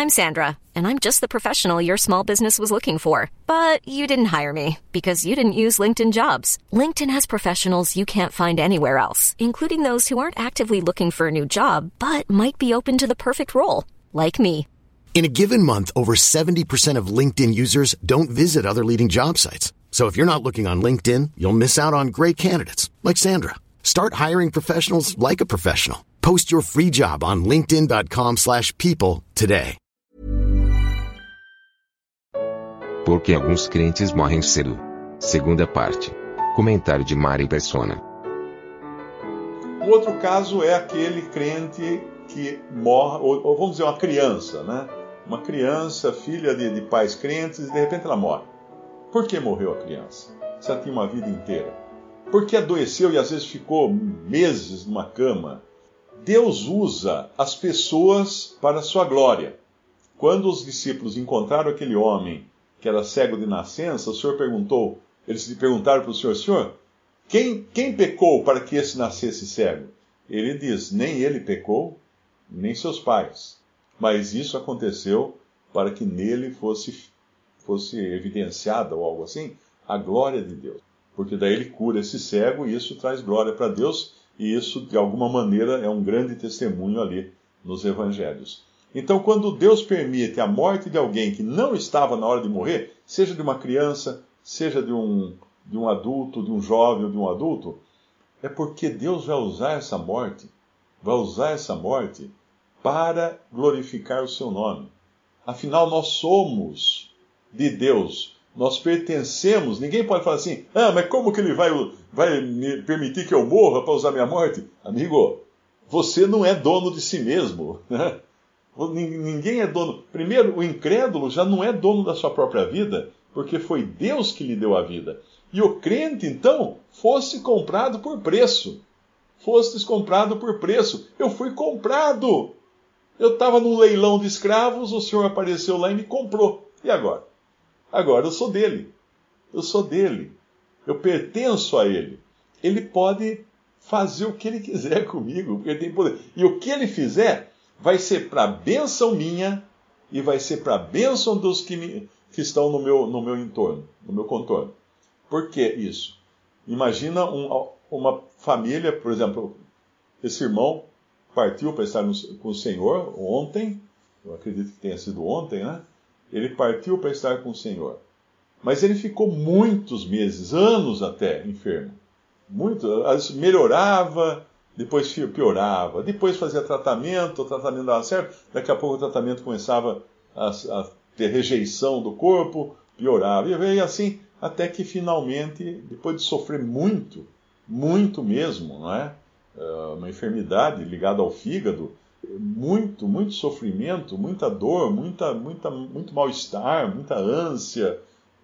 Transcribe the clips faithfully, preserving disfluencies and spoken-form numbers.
I'm Sandra, and I'm just the professional your small business was looking for. But you didn't hire me because you didn't use LinkedIn Jobs. LinkedIn has professionals you can't find anywhere else, including those who aren't actively looking for a new job, but might be open to the perfect role, like me. In a given month, over seventy percent of LinkedIn users don't visit other leading job sites. So if you're not looking on LinkedIn, you'll miss out on great candidates like Sandra. Start hiring professionals like a professional. Post your free job on linkedin dot com slash people today. Por que alguns crentes morrem cedo? Segunda parte. Comentário de Mari Persona. O outro caso é aquele crente que morre, ou, ou vamos dizer uma criança, né? Uma criança, filha de, de pais crentes, e de repente ela morre. Por que morreu a criança? Se ela tinha uma vida inteira. Por que adoeceu e às vezes ficou meses numa cama? Deus usa as pessoas para a sua glória. Quando os discípulos encontraram aquele homem que era cego de nascença, o Senhor perguntou, eles lhe perguntaram para o Senhor, Senhor, quem, quem pecou para que esse nascesse cego? Ele diz, nem ele pecou, nem seus pais. Mas isso aconteceu para que nele fosse, fosse evidenciada, ou algo assim, a glória de Deus. Porque daí ele cura esse cego e isso traz glória para Deus, e isso, de alguma maneira, é um grande testemunho ali nos evangelhos. Então, quando Deus permite a morte de alguém que não estava na hora de morrer, seja de uma criança, seja de um, de um adulto, de um jovem ou de um adulto, é porque Deus vai usar essa morte, vai usar essa morte para glorificar o seu nome. Afinal, nós somos de Deus, nós pertencemos. Ninguém pode falar assim, ah, mas como que ele vai, vai me permitir que eu morra para usar minha morte? Amigo, você não é dono de si mesmo, né? Ninguém é dono. Primeiro, o incrédulo já não é dono da sua própria vida, porque foi Deus que lhe deu a vida. E o crente, então, fosse comprado por preço. Fostes comprado por preço. Eu fui comprado. Eu estava num leilão de escravos, o Senhor apareceu lá e me comprou. E agora? Agora eu sou dele. Eu sou dele. Eu pertenço a ele. Ele pode fazer o que ele quiser comigo, porque ele tem poder. E o que ele fizer vai ser para a bênção minha e vai ser para a bênção dos que, me, que estão no meu, no meu entorno, no meu contorno. Por que isso? Imagina um, uma família, por exemplo, esse irmão partiu para estar no, com o Senhor ontem, eu acredito que tenha sido ontem, né? Ele partiu para estar com o Senhor. Mas ele ficou muitos meses, anos até, enfermo. Muito, melhorava, depois piorava, depois fazia tratamento, o tratamento dava certo, daqui a pouco o tratamento começava a, a ter rejeição do corpo, piorava, e veio assim, até que finalmente, depois de sofrer muito, muito mesmo, não é? Uma enfermidade ligada ao fígado, muito, muito sofrimento, muita dor, muita, muita, muito mal-estar, muita ânsia,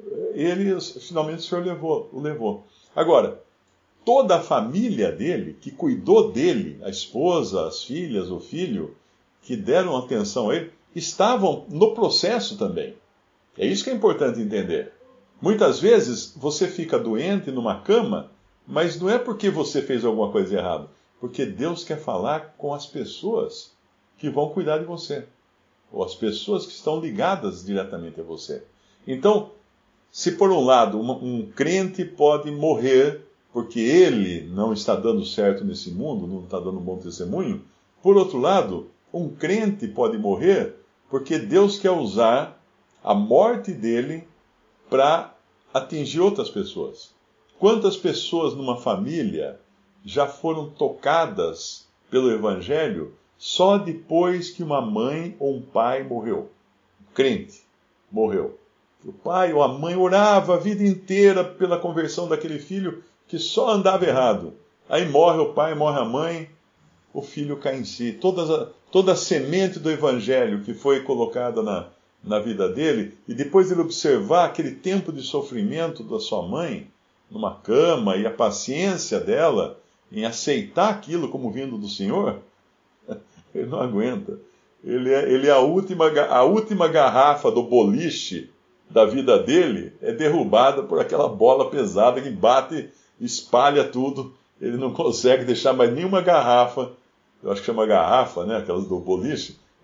ele, finalmente o Senhor levou, o levou. Agora, toda a família dele, que cuidou dele, a esposa, as filhas, o filho, que deram atenção a ele, estavam no processo também. É isso que é importante entender. Muitas vezes você fica doente numa cama, mas não é porque você fez alguma coisa errada, porque Deus quer falar com as pessoas que vão cuidar de você, ou as pessoas que estão ligadas diretamente a você. Então, se por um lado um, um crente pode morrer porque ele não está dando certo nesse mundo, não está dando um bom testemunho, por outro lado, um crente pode morrer porque Deus quer usar a morte dele para atingir outras pessoas. Quantas pessoas numa família já foram tocadas pelo Evangelho só depois que uma mãe ou um pai morreu? Um crente morreu. O pai ou a mãe orava a vida inteira pela conversão daquele filho que só andava errado. Aí morre o pai, morre a mãe, o filho cai em si. Toda a, toda a semente do Evangelho que foi colocada na, na vida dele, e depois de ele observar aquele tempo de sofrimento da sua mãe, numa cama, e a paciência dela em aceitar aquilo como vindo do Senhor, ele não aguenta. Ele é, ele é a, última, a última garrafa do boliche da vida dele, é derrubada por aquela bola pesada que bate, espalha tudo. Ele não consegue deixar mais nenhuma garrafa, eu acho que chama garrafa, né, aquelas do boliche,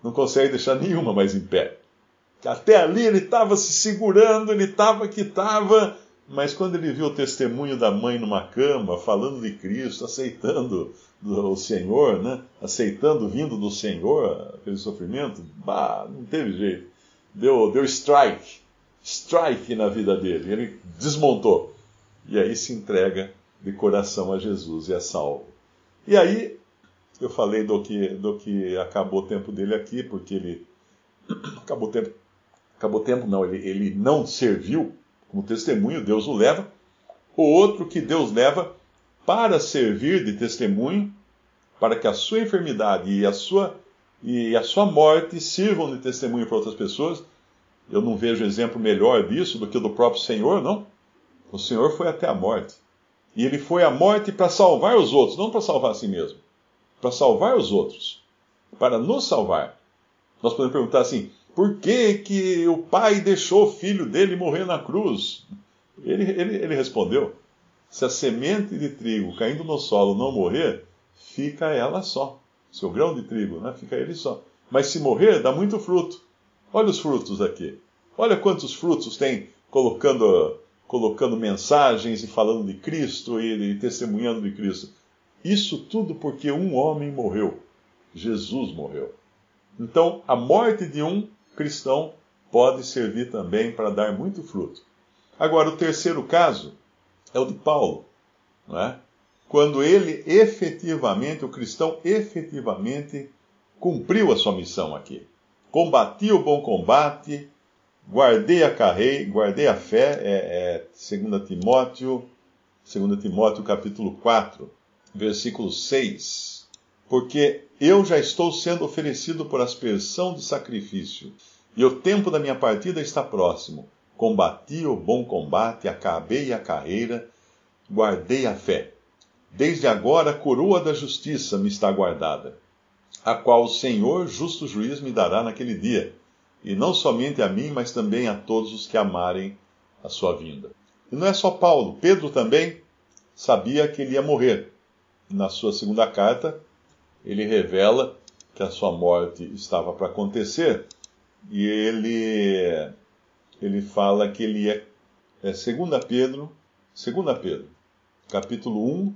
não consegue deixar nenhuma mais em pé. Até ali ele estava se segurando, ele estava que estava, mas quando ele viu o testemunho da mãe numa cama, falando de Cristo, aceitando o Senhor, né? Aceitando vindo do Senhor aquele sofrimento, bah, não teve jeito. Deu, deu strike, strike na vida dele, ele desmontou. E aí se entrega de coração a Jesus e é salvo. E aí, eu falei do que, do que acabou o tempo dele aqui, porque ele acabou o tempo, acabou o tempo não, ele, ele não serviu como testemunho, Deus o leva. O outro que Deus leva para servir de testemunho, para que a sua enfermidade e a sua, e a sua morte sirvam de testemunho para outras pessoas. Eu não vejo exemplo melhor disso do que o do próprio Senhor, não. O Senhor foi até a morte. E ele foi à morte para salvar os outros, não para salvar a si mesmo. Para salvar os outros. Para nos salvar. Nós podemos perguntar assim, por que, que o pai deixou o filho dele morrer na cruz? Ele, ele, ele respondeu, se a semente de trigo caindo no solo não morrer, fica ela só. Seu grão de trigo, né? Fica ele só. Mas se morrer, dá muito fruto. Olha os frutos aqui. Olha quantos frutos tem colocando, colocando mensagens e falando de Cristo e, e testemunhando de Cristo. Isso tudo porque um homem morreu. Jesus morreu. Então, a morte de um cristão pode servir também para dar muito fruto. Agora, o terceiro caso é o de Paulo, não é? Quando ele efetivamente, o cristão efetivamente cumpriu a sua missão aqui. Combati o bom combate, guardei a carreira, guardei a fé, é, é dois Timóteo, dois Timóteo capítulo quatro, versículo seis. Porque eu já estou sendo oferecido por aspersão de sacrifício, e o tempo da minha partida está próximo. Combati o bom combate, acabei a carreira, guardei a fé. Desde agora a coroa da justiça me está guardada, a qual o Senhor, justo juiz, me dará naquele dia, e não somente a mim, mas também a todos os que amarem a sua vinda. E não é só Paulo, Pedro também sabia que ele ia morrer. Na sua segunda carta, ele revela que a sua morte estava para acontecer, e ele, ele fala que ele é, é dois Pedro, dois Pedro, capítulo um,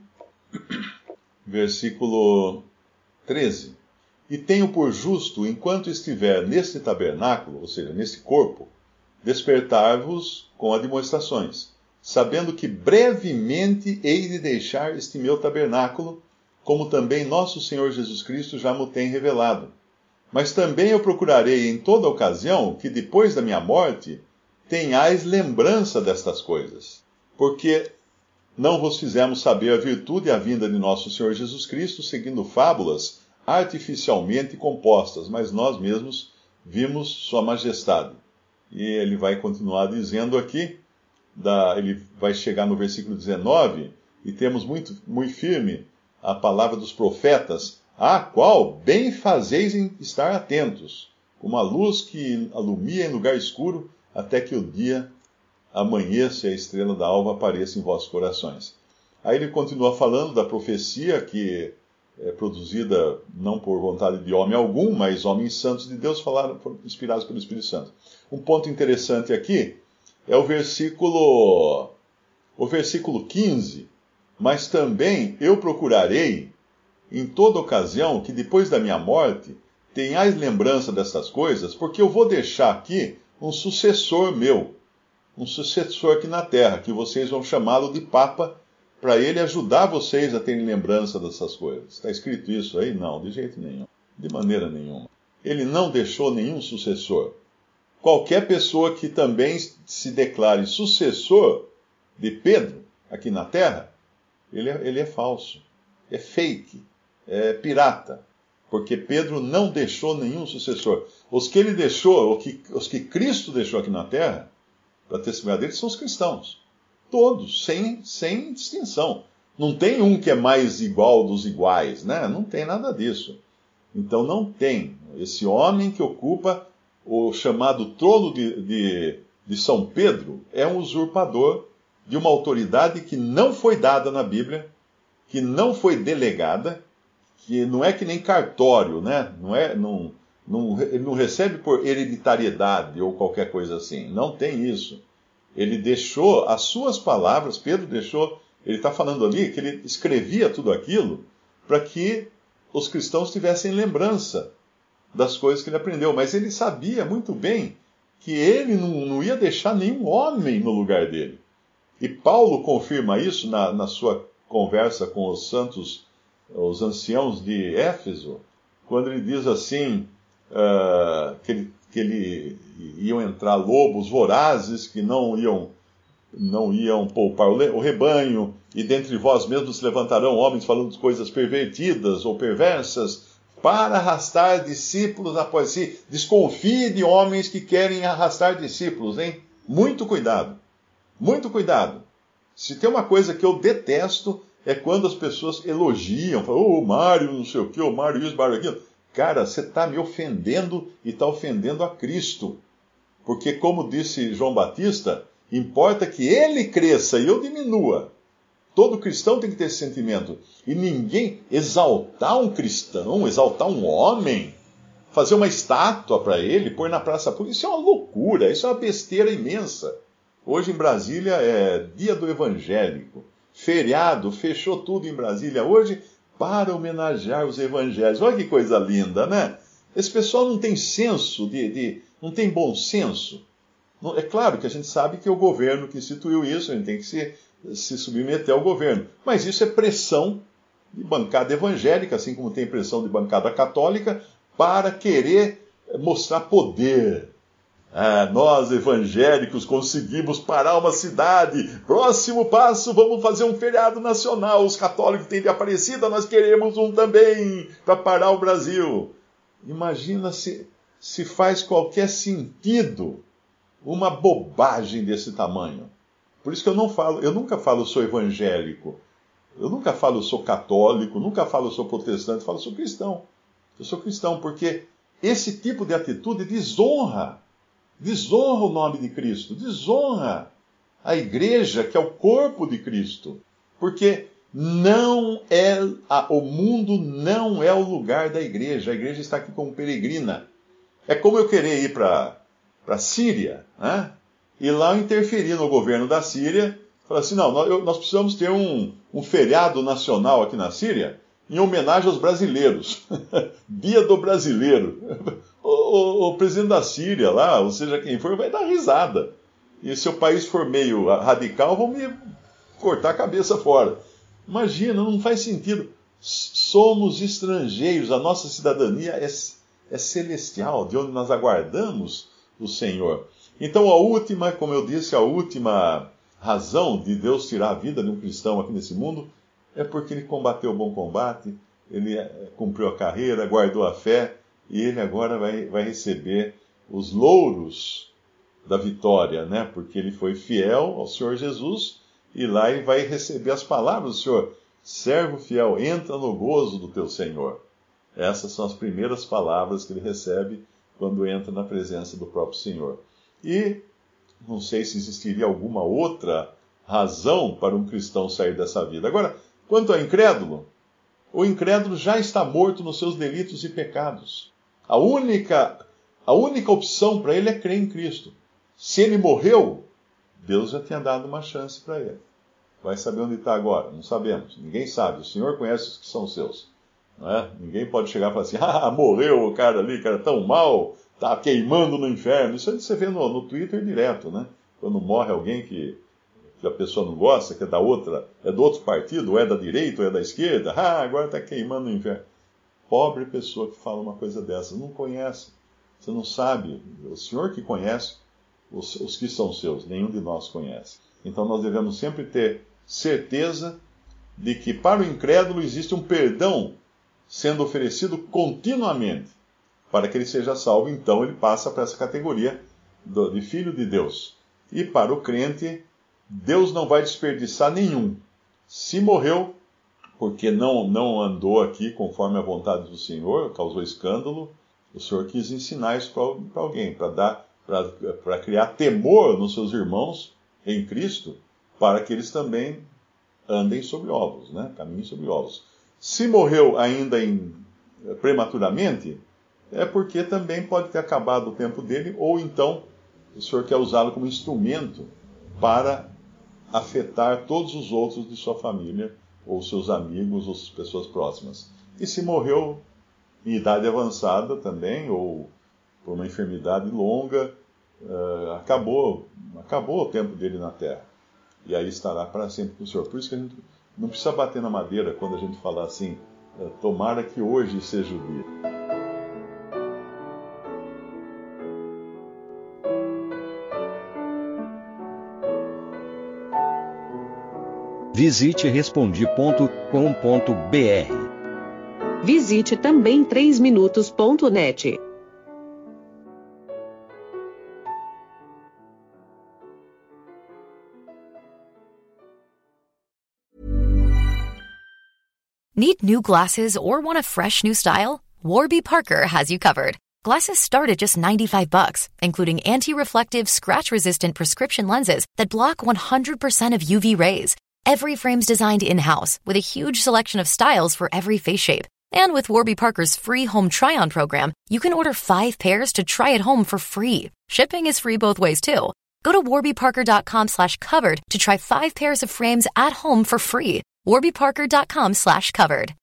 versículo treze. E tenho por justo, enquanto estiver neste tabernáculo, ou seja, nesse corpo, despertar-vos com admoestações, sabendo que brevemente hei de deixar este meu tabernáculo, como também nosso Senhor Jesus Cristo já me tem revelado. Mas também eu procurarei em toda ocasião que depois da minha morte tenhais lembrança destas coisas, porque não vos fizemos saber a virtude e a vinda de nosso Senhor Jesus Cristo, seguindo fábulas artificialmente compostas, mas nós mesmos vimos sua majestade. E ele vai continuar dizendo aqui, da, ele vai chegar no versículo dezenove, e temos muito, muito firme a palavra dos profetas, a qual bem fazeis em estar atentos, como a luz que alumia em lugar escuro, até que o dia amanheça e a estrela da alva apareça em vossos corações. Aí ele continua falando da profecia que é produzida não por vontade de homem algum, mas homens santos de Deus falaram, inspirados pelo Espírito Santo. Um ponto interessante aqui é o versículo, o versículo quinze. Mas também eu procurarei, em toda ocasião, que depois da minha morte tenhais lembrança dessas coisas, porque eu vou deixar aqui um sucessor meu, um sucessor aqui na terra, que vocês vão chamá-lo de Papa, para ele ajudar vocês a terem lembrança dessas coisas. Está escrito isso aí? Não, de jeito nenhum. De maneira nenhuma. Ele não deixou nenhum sucessor. Qualquer pessoa que também se declare sucessor de Pedro, aqui na terra, ele é, ele é falso. É fake. É pirata. Porque Pedro não deixou nenhum sucessor. Os que ele deixou, os que, os que Cristo deixou aqui na terra, para testemunhar dele, são os cristãos. Todos, sem, sem distinção. Não tem um que é mais igual dos iguais, né? Não tem nada disso. Então não tem. Esse homem que ocupa o chamado trono de, de, de São Pedro é um usurpador de uma autoridade que não foi dada na Bíblia, que não foi delegada, que não é que nem cartório, né? Não é, não, Não, ele não recebe por hereditariedade ou qualquer coisa assim. Não tem isso. Ele deixou as suas palavras, Pedro deixou, ele está falando ali que ele escrevia tudo aquilo para que os cristãos tivessem lembrança das coisas que ele aprendeu. Mas ele sabia muito bem que ele não, não ia deixar nenhum homem no lugar dele. E Paulo confirma isso na, na sua conversa com os santos, os anciãos de Éfeso, quando ele diz assim, uh, que, ele, que ele iam entrar lobos vorazes que não iam, não iam poupar o, o rebanho, e dentre vós mesmos se levantarão homens falando de coisas pervertidas ou perversas, para arrastar discípulos após si. Desconfie de homens que querem arrastar discípulos, hein? Muito cuidado. Muito cuidado. Se tem uma coisa que eu detesto, é quando as pessoas elogiam, falam, ô, oh, Mário, não sei o quê, o Mário isso, Mário aquilo. Cara, você está me ofendendo e está ofendendo a Cristo. Porque, como disse João Batista, importa que ele cresça e eu diminua. Todo cristão tem que ter esse sentimento. E ninguém exaltar um cristão, exaltar um homem, fazer uma estátua para ele, pôr na praça pública, isso é uma loucura, isso é uma besteira imensa. Hoje em Brasília é dia do evangélico. Feriado, fechou tudo em Brasília hoje para homenagear os evangélicos. Olha que coisa linda, né? Esse pessoal não tem senso, de, de, não tem bom senso. É claro que a gente sabe que é o governo que instituiu isso, a gente tem que se, se submeter ao governo. Mas isso é pressão de bancada evangélica, assim como tem pressão de bancada católica, para querer mostrar poder. Ah, nós, evangélicos, conseguimos parar uma cidade. Próximo passo, vamos fazer um feriado nacional. Os católicos têm de Aparecida, nós queremos um também para parar o Brasil. Imagina se, se faz qualquer sentido uma bobagem desse tamanho. Por isso que eu não falo, eu nunca falo sou evangélico. Eu nunca falo sou católico, nunca falo sou protestante, eu falo sou cristão. Eu sou cristão porque esse tipo de atitude desonra. Desonra o nome de Cristo, desonra a igreja, que é o corpo de Cristo. Porque não é a, o mundo não é o lugar da igreja. A igreja está aqui como peregrina. É como eu querer ir para a Síria, né? E lá eu interferir no governo da Síria, falar assim, não, nós, nós precisamos ter um, um feriado nacional aqui na Síria, em homenagem aos brasileiros. Dia do brasileiro. O, o, o presidente da Síria lá, ou seja, quem for, vai dar risada. E se o país for meio radical, vão me cortar a cabeça fora. Imagina, não faz sentido. Somos estrangeiros, a nossa cidadania é, é celestial, de onde nós aguardamos o Senhor. Então, a última, como eu disse, a última razão de Deus tirar a vida de um cristão aqui nesse mundo é porque ele combateu o bom combate, ele cumpriu a carreira, guardou a fé, e ele agora vai, vai receber os louros da vitória, né? Porque ele foi fiel ao Senhor Jesus, e lá ele vai receber as palavras do Senhor. Servo fiel, entra no gozo do teu Senhor. Essas são as primeiras palavras que ele recebe quando entra na presença do próprio Senhor. E não sei se existiria alguma outra razão para um cristão sair dessa vida. Agora, quanto ao incrédulo, o incrédulo já está morto nos seus delitos e pecados. A única, a única opção para ele é crer em Cristo. Se ele morreu, Deus já tinha dado uma chance para ele. Vai saber onde está agora? Não sabemos. Ninguém sabe. O Senhor conhece os que são seus. Não é? Ninguém pode chegar e falar assim, ah, morreu o cara ali, cara tão mal, está queimando no inferno. Isso aí você vê no, no Twitter direto, né? Quando morre alguém que, que a pessoa não gosta, que é da outra, é do outro partido, ou é da direita, ou é da esquerda, ah, agora está queimando no inferno. Pobre pessoa que fala uma coisa dessa, não conhece, você não sabe. O Senhor que conhece os, os que são seus, nenhum de nós conhece. Então nós devemos sempre ter certeza de que para o incrédulo existe um perdão sendo oferecido continuamente para que ele seja salvo. Então ele passa para essa categoria do, de filho de Deus. E para o crente, Deus não vai desperdiçar nenhum. Se morreu porque não, não andou aqui conforme a vontade do Senhor, causou escândalo, o Senhor quis ensinar isso para alguém, para dar, para criar temor nos seus irmãos em Cristo, para que eles também andem sobre ovos, né? Caminhem sobre ovos. Se morreu ainda em, prematuramente, é porque também pode ter acabado o tempo dele, ou então o senhor quer usá-lo como instrumento para afetar todos os outros de sua família, ou seus amigos, ou suas pessoas próximas. E se morreu em idade avançada também, ou por uma enfermidade longa, uh, acabou, acabou o tempo dele na Terra. E aí estará para sempre com o Senhor. Por isso que a gente não precisa bater na madeira quando a gente falar assim, uh, tomara que hoje seja o dia. Visite respondi ponto com ponto br. Visite também três minutos ponto net. Need new glasses or want a fresh new style? Warby Parker has you covered. Glasses start at just ninety-five bucks, including anti-reflective, scratch-resistant prescription lenses that block one hundred percent of U V rays. Every frame's designed in-house with a huge selection of styles for every face shape. And with Warby Parker's free home try-on program, you can order five pairs to try at home for free. Shipping is free both ways, too. Go to warbyparker.com slash covered to try five pairs of frames at home for free. warbyparker.com slash covered.